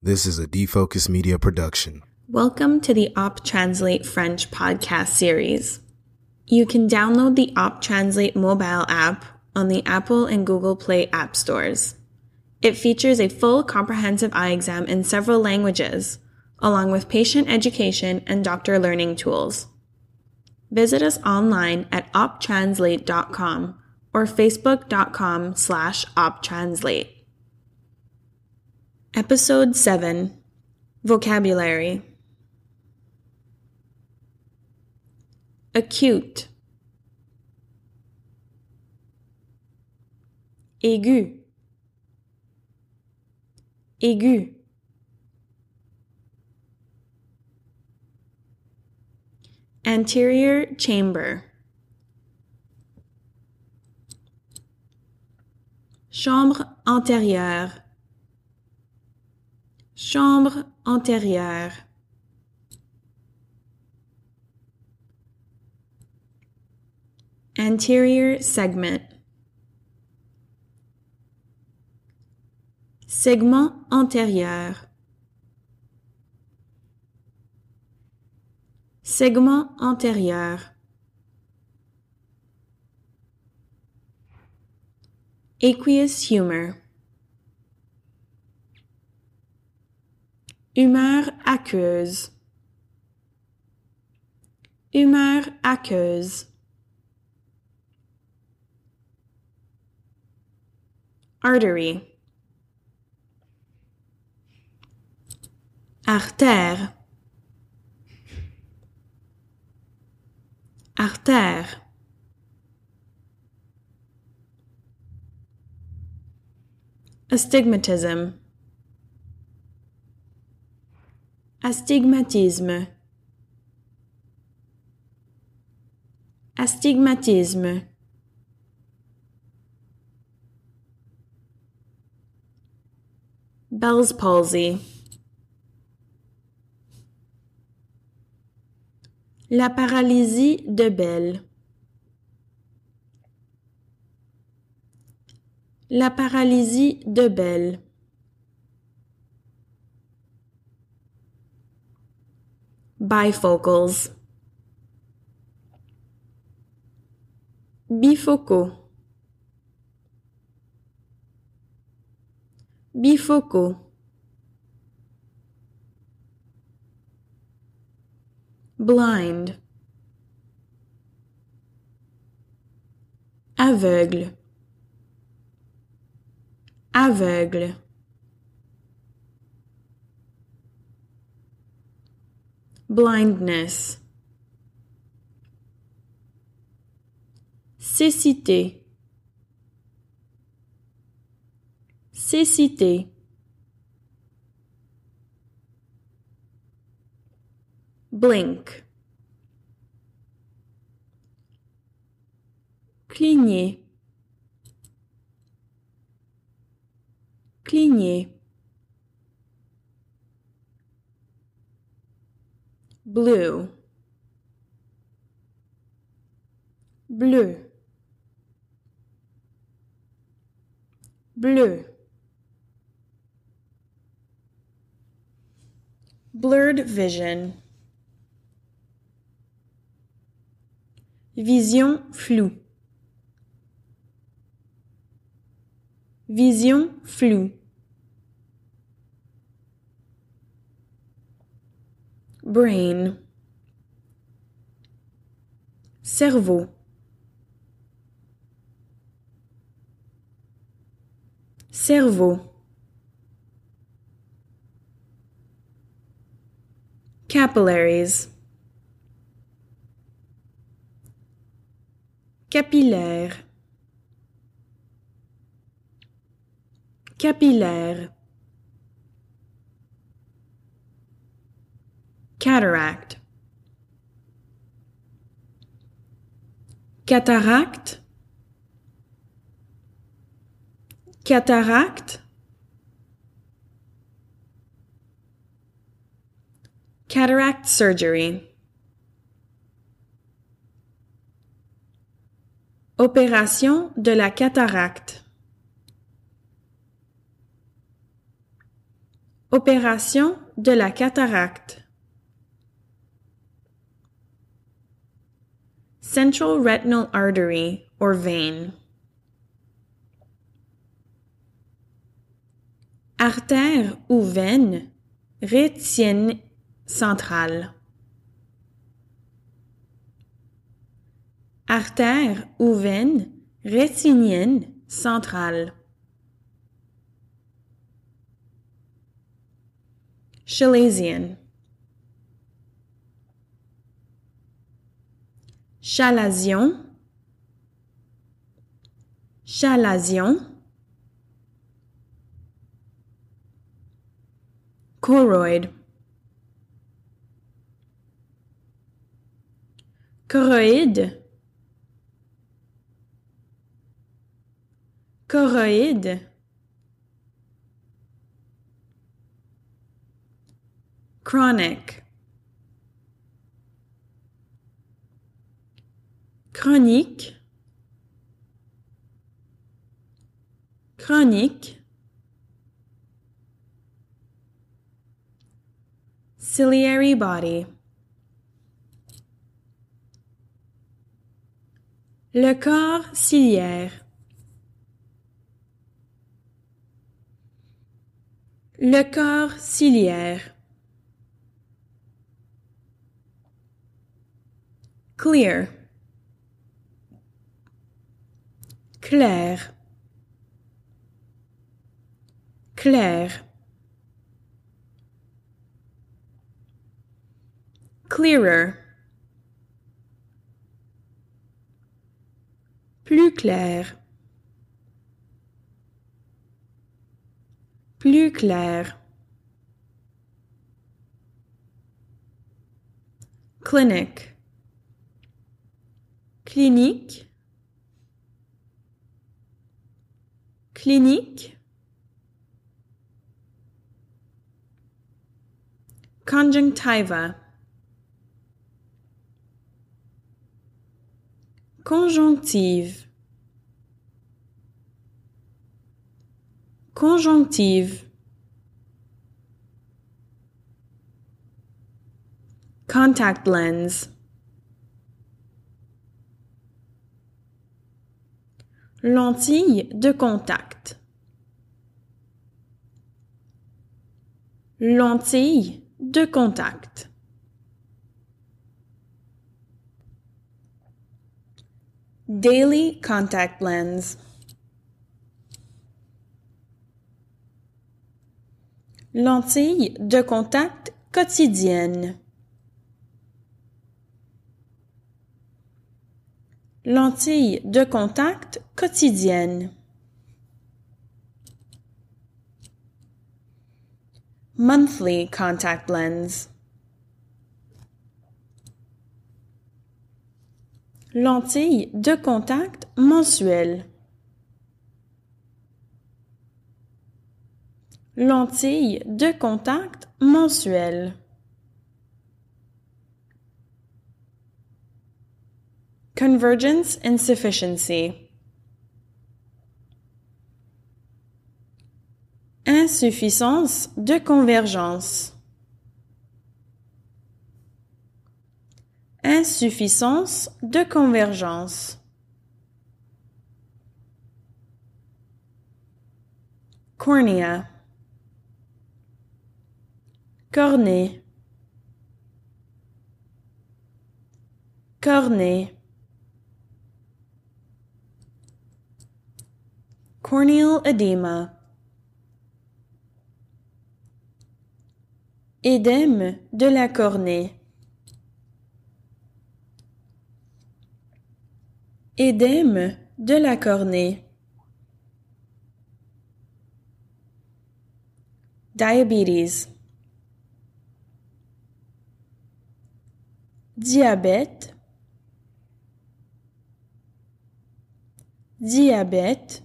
This is a Defocus Media production. Welcome to the Op Translate French podcast series. You can download the Op Translate mobile app on the Apple and Google Play app stores. It features a full comprehensive eye exam in several languages, along with patient education and doctor learning tools. Visit us online at optranslate.com or facebook.com/optranslate. Episode 7. Vocabulary. Acute. Aigu. Aigu. Anterior chamber. Chambre antérieure. Chambre antérieure. Anterior segment. Segment antérieur. Segment antérieur. Aqueous humor. Humeur aqueuse. Humeur aqueuse. Artery. Artère. Artère. Astigmatism. Astigmatisme. Astigmatisme. Bell's palsy. La paralysie de Bell. La paralysie de Bell. Bifocals. Bifocaux. Bifocaux. Blind. Aveugle. Aveugle. Blindness. Cécité. Cécité. Blink. Cligner. Cligner. Blue. Bleu. Bleu. Blurred vision. Vision floue. Vision floue. Brain. Cerveau. Cerveau. Capillaries. Capillaire. Capillaire. Cataract. Cataracte. Cataracte. Cataract surgery. Opération de la cataracte. Opération de la cataracte. Central retinal artery or vein. Artère ou veine rétinienne centrale. Artère ou veine rétinienne centrale. Chalazion. Chalazion. Chalazion. Choroid. Choroïde. Choroïde. Chronic. Chronique. Chronique. Ciliary body. Le corps ciliaire. Le corps ciliaire. Clear. Clair. Clair. Clearer. Plus clair. Plus clair. Clinic. Clinique. Clinique. Conjunctiva. Conjonctive. Conjonctive. Contact lens. Lentille de contact. Lentille de contact. Daily contact lens. Lentille de contact quotidienne. Lentille de contact quotidienne. Monthly contact lens. Lentille de contact mensuelle. Lentille de contact mensuelle. Convergence insufficiency. Insuffisance de convergence. Insuffisance de convergence. Cornea. Cornée. Cornée. Corneal edema. Édème de la cornée. Édème de la cornée. Diabetes. Diabète. Diabète.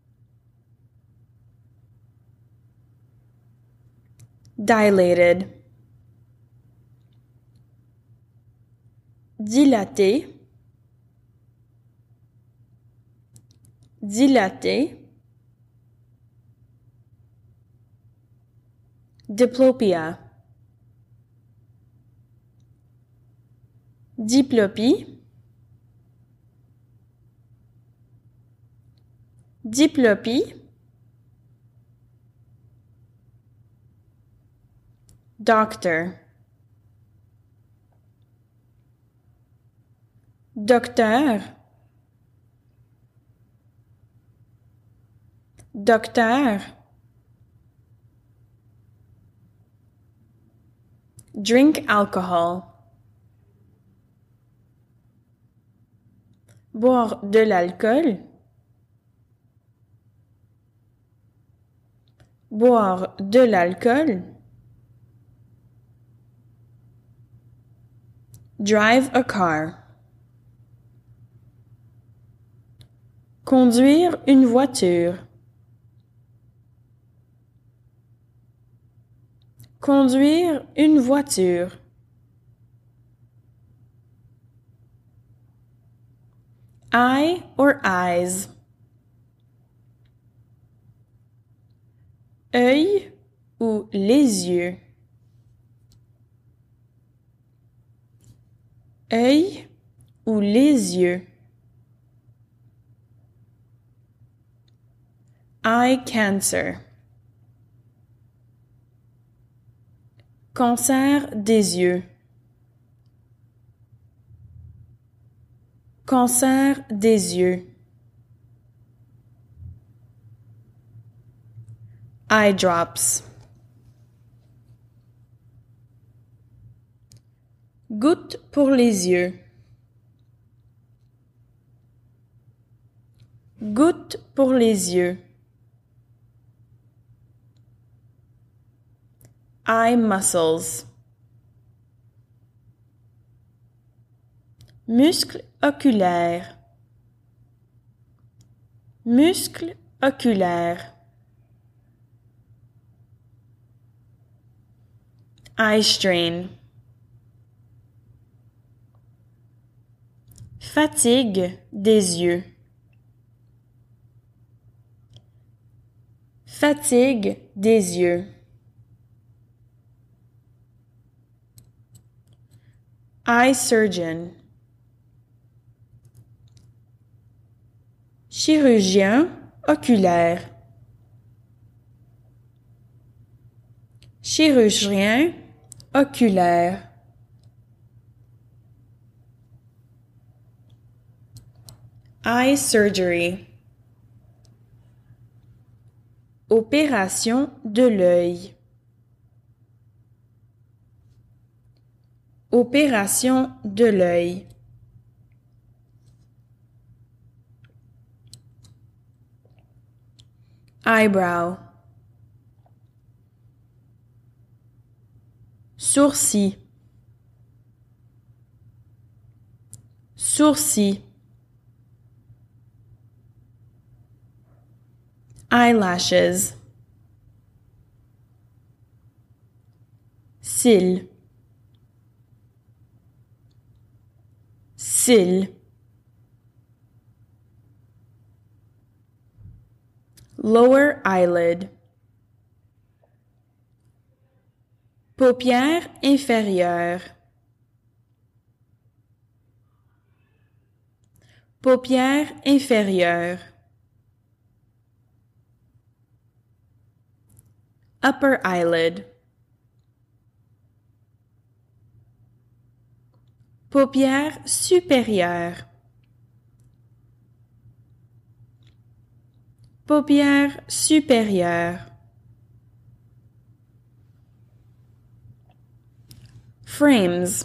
Dilated. Dilaté. Dilaté. diplopia, diplopie, diplopie, doctor, docteur, docteur, drink alcohol, boire de l'alcool, boire de l'alcool, drive a car, conduire une voiture, conduire une voiture, eye or eyes, œil ou les yeux, œil ou les yeux, eye cancer, cancer des yeux, cancer des yeux, eye drops, gouttes pour les yeux, gouttes pour les yeux, eye muscles, muscles oculaires, muscles oculaires, eye strain, fatigue des yeux, fatigue des yeux, eye surgeon, chirurgien oculaire, chirurgien oculaire, eye surgery, opération de l'œil, opération de l'œil, eyebrow, sourcil, sourcil, eyelashes, cils, cils, lower eyelid, paupière inférieure, paupière inférieure, upper eyelid, paupière supérieure, paupière supérieure, frames,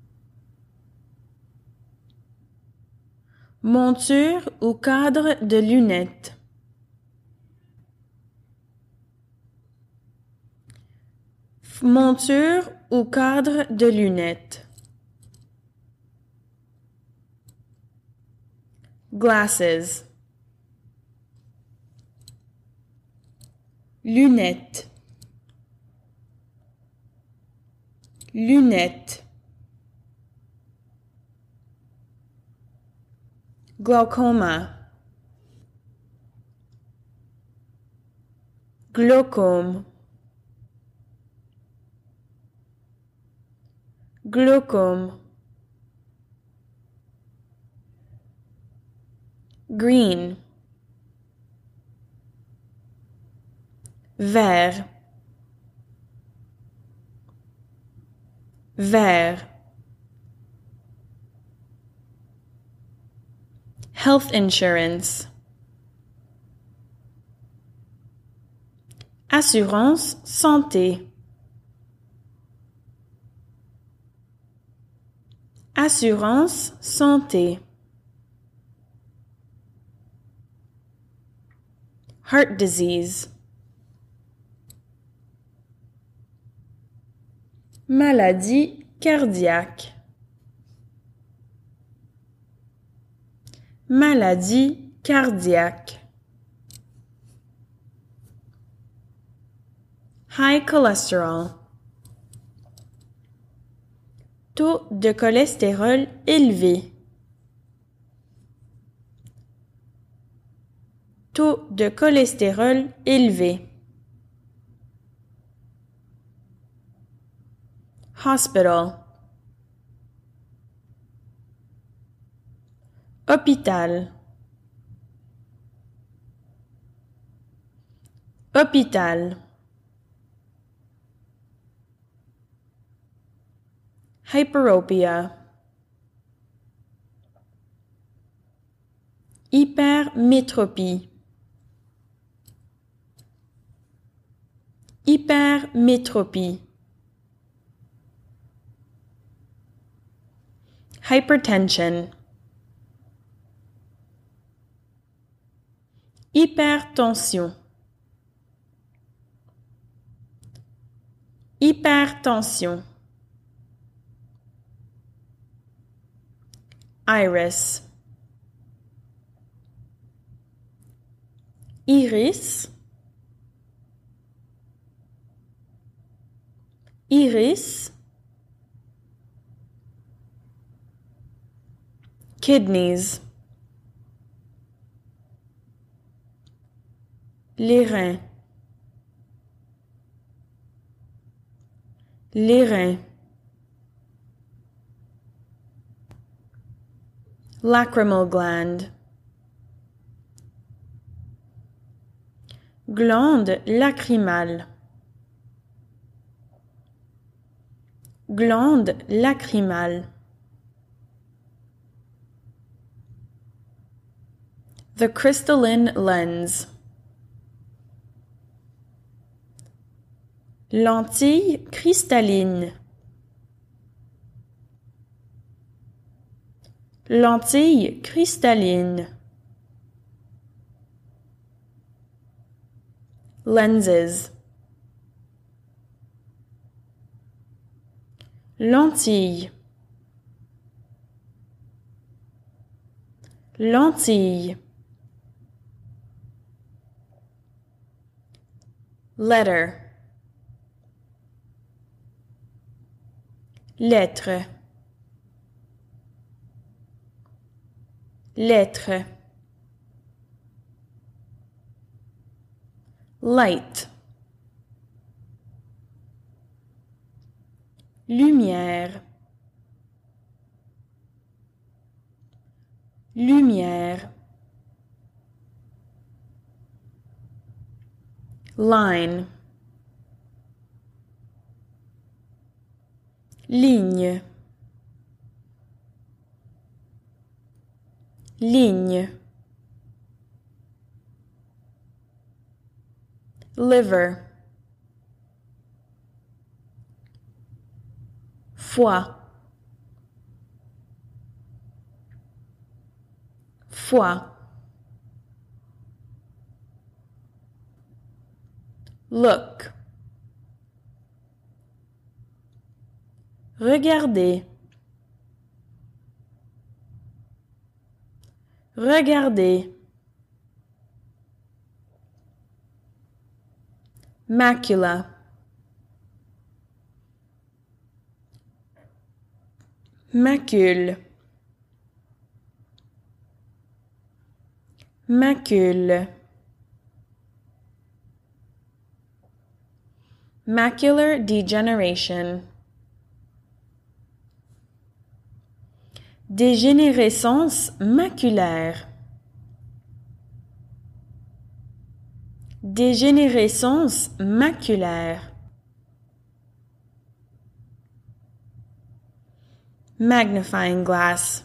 monture ou cadre de lunettes, monture ou cadre de lunettes, glasses, lunettes, lunettes, glaucoma, glaucome, glaucome, green, vert, vert, health insurance, assurance santé, assurance santé, heart disease, maladie cardiaque, maladie cardiaque, high cholesterol, taux de cholestérol élevé, taux de cholestérol élevé, hospital, hôpital, hôpital, hyperopia, hypermétropie, hypermétropie, hypertension, hypertension, hypertension, iris, iris, iris, kidneys, les reins, les reins, lacrimal gland, glande lacrymale, glande lacrymale, the crystalline lens, lentille cristalline, lentille cristalline, lenses, lentille, lentille, letter, lettre, lettre, light, lumière, lumière, line, ligne, ligne, liver, foie, foie, look, regardez, regardez, macula, macule, macule, macular degeneration, Dégénérescence maculaire. Dégénérescence maculaire. Magnifying glass.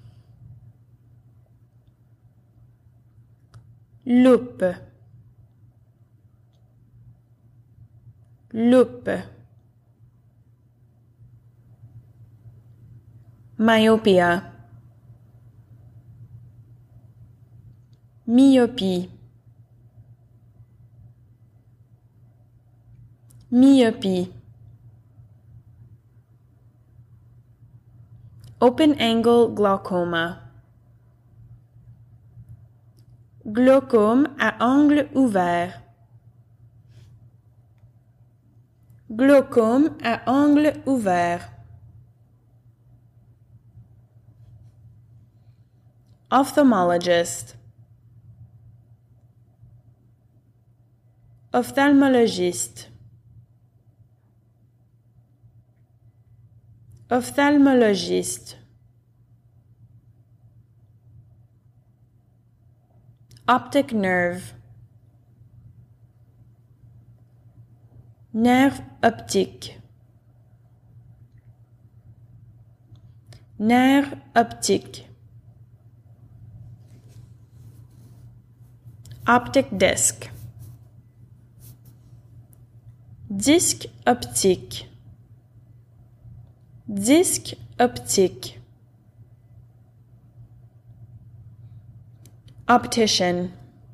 Loupe. Loupe. Myopia. Myopie. Myopie. Open-angle glaucoma. Glaucome à angle ouvert. Glaucome à angle ouvert. Ophthalmologist. Ophtalmologiste. Ophtalmologiste. Optic nerve. Nerf optique. Nerf optique. Optic disc. Disque optique. Disque optique. Optician.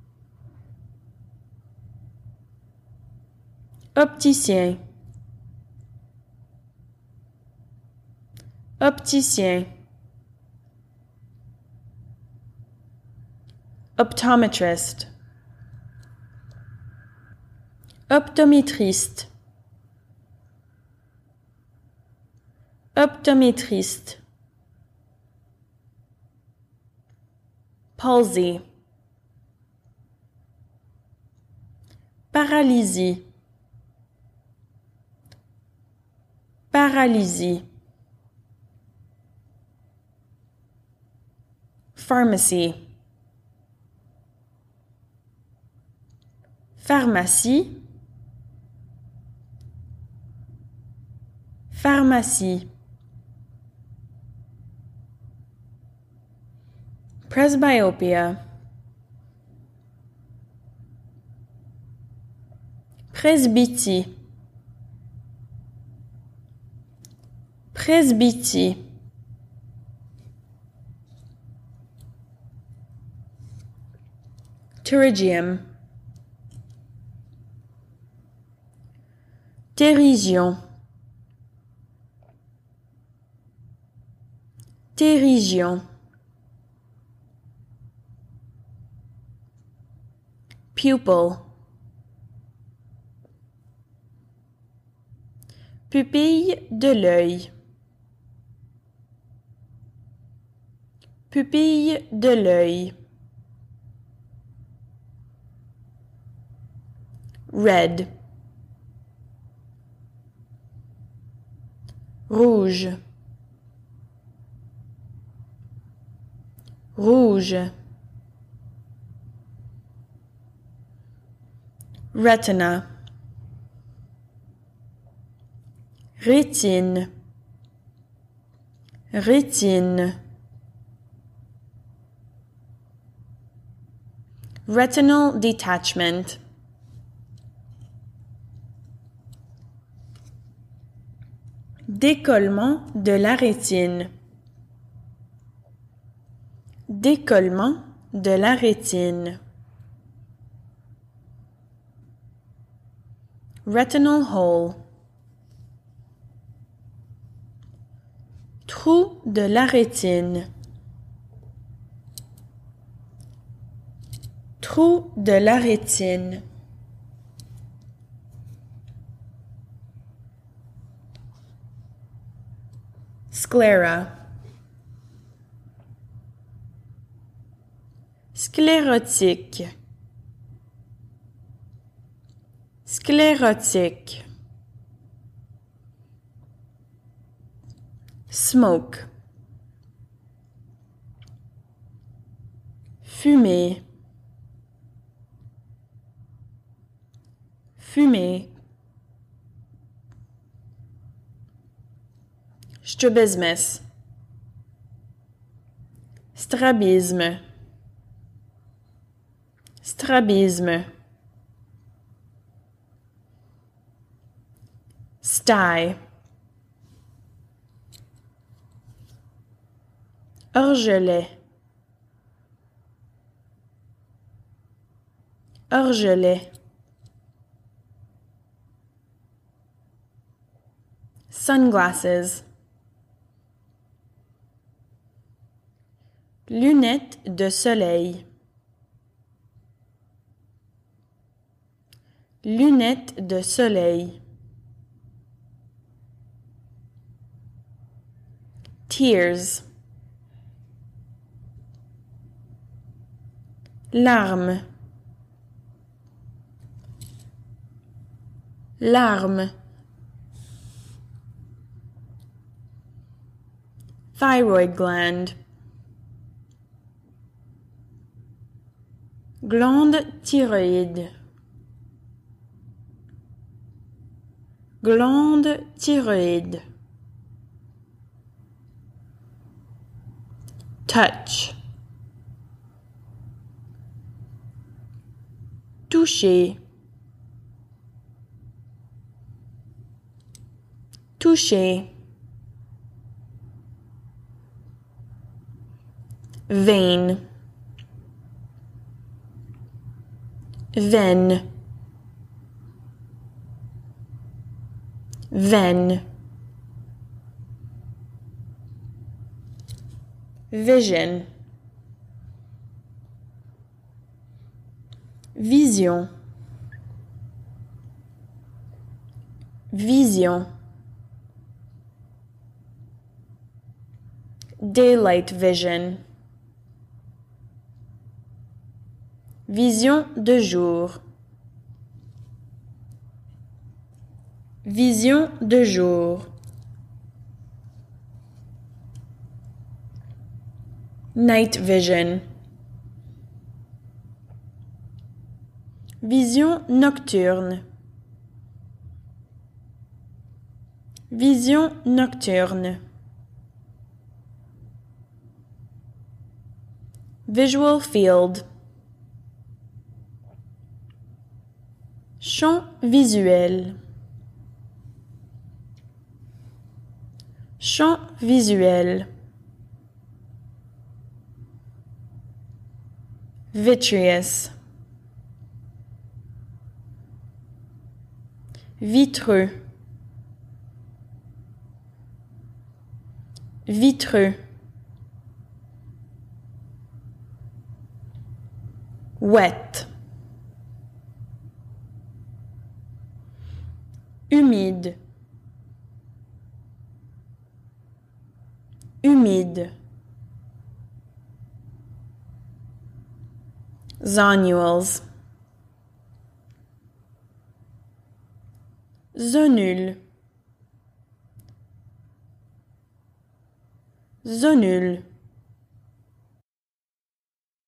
Opticien. Opticien. Optometrist. Optométriste. Optométriste. Palsy. Paralysie. Paralysie. Pharmacy. Pharmacie. Pharmacie. Presbyopia. Presbytie. Presbytie. Pterygium. Ptérigion. Ptérigion. Pupil. Pupille de l'œil. Pupille de l'œil. Red. Rouge. Rouge. Retina. Rétine. Rétine. Retinal detachment. Décollement de la rétine. Décollement de la rétine. Retinal hole. Trou de la rétine. Trou de la rétine. Sclera. Sclérotique. Sclérotique. Smoke. fumer, fumer, strabismus, strabisme, strabisme, sty, orgelet, orgelet, sunglasses, lunettes de soleil, lunettes de soleil, tears, larmes, larmes, thyroid gland, glande thyroïde, glande thyroïde, touch, toucher, toucher, veine, veine, veine, vision, vision, vision, daylight vision, vision de jour, vision de jour, night vision, vision nocturne, vision nocturne, visual field, champ visuel, champ visuel, vitreous, vitreux, vitreux, wet, humide, humide, zonules, zonule, zonule,